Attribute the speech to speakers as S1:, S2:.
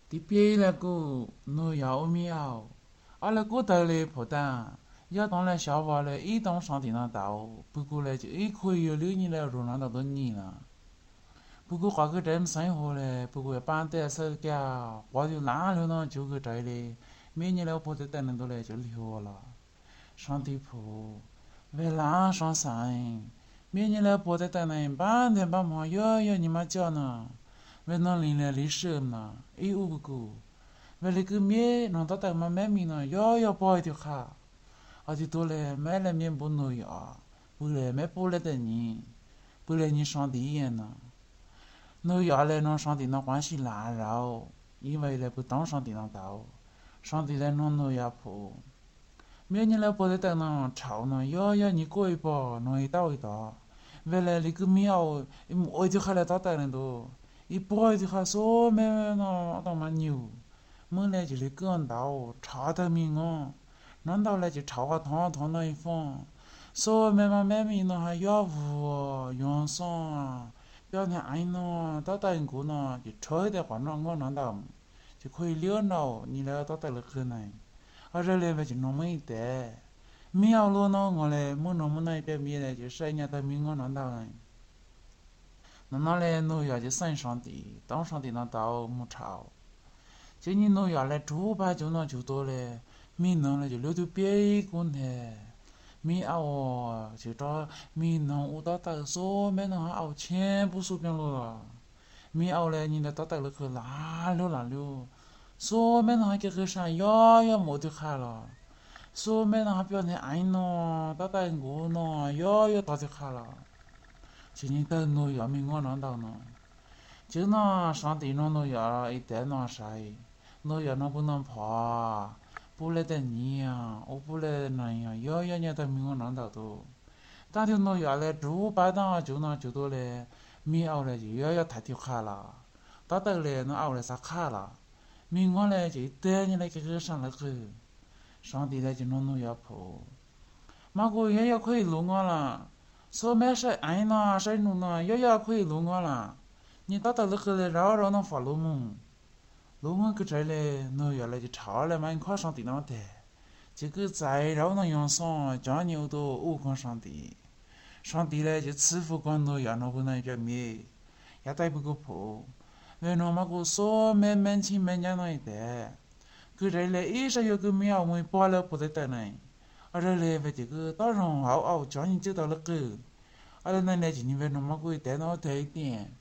S1: 第别了个农药苗，阿拉个头嘞破蛋，要当然小娃嘞一当上地上倒，不过嘞就一可以有6年了，容纳到多年了。不过花个这么生活嘞，不过搬得手脚，花就烂了呢，就个这嘞，每年了不得等那多嘞就离合了，上地铺，为烂上山，每年了不得等嘞，半天半忙，要你妈叫呢，为那里嘞历史呢，一无个，为了个面，弄到等嘛买米呢，要包一条卡，而且多嘞买了面不农药，不嘞买不来的你，不来你上地眼呢。农药嘞，弄上地那关系烂肉，因为嘞不当上地上倒，上地嘞弄农药铺，每年嘞不得等那臭呢，要你过一把，弄一倒一倒，为了那个苗，我就还来到等人多，一包就还说没那当嘛牛，没嘞就来个人倒，差得命哦，难道嘞就炒个汤那一方，说没嘛买米呢还要无用上啊。表天哎喏，到等个呢，就吹的话那我难道就可以了了，你来到等了可能，而这里就那么一点，苗了呢我嘞没那么那一边米嘞，就谁家的米我难道呢？那嘞农药就省上地，当上地那倒没炒，今年农药嘞猪排就那就多嘞，米弄嘞就留到别一个呢。米熬就找米弄我到到说没弄熬全部薯片了，米熬嘞你那到到了去烂了，说没弄还给个啥要没得看了，说没弄还表现哎喏，到到我喏要到就看了，今年等农药米我弄到呢，就那上地弄农药一袋那晒，农药那不能怕。不来等你呀，我不来那样，要你的命我难到多。但是农药嘞，猪排档就那就多嘞，米熬嘞就要太条卡了，到头嘞那熬嘞啥卡了，命我嘞就等你来给个上了去，上地嘞就弄农药铺，马哥要可以弄我了，说没事哎呐，谁弄呢？要可以弄我了，你到头了去嘞，绕那发路么？路我个这嘞，农药嘞就差了嘛，快上地那的。这个再绕那样上，加牛多我看上地，上地嘞就吃副管农药那不能叫咩，也带不个破，为那么个说门前门家那一带，个这嘞一直有个苗没拔了不得得呢，而这嘞为这个大上加你知道了个，而那嘞就你为那么个带那带一点。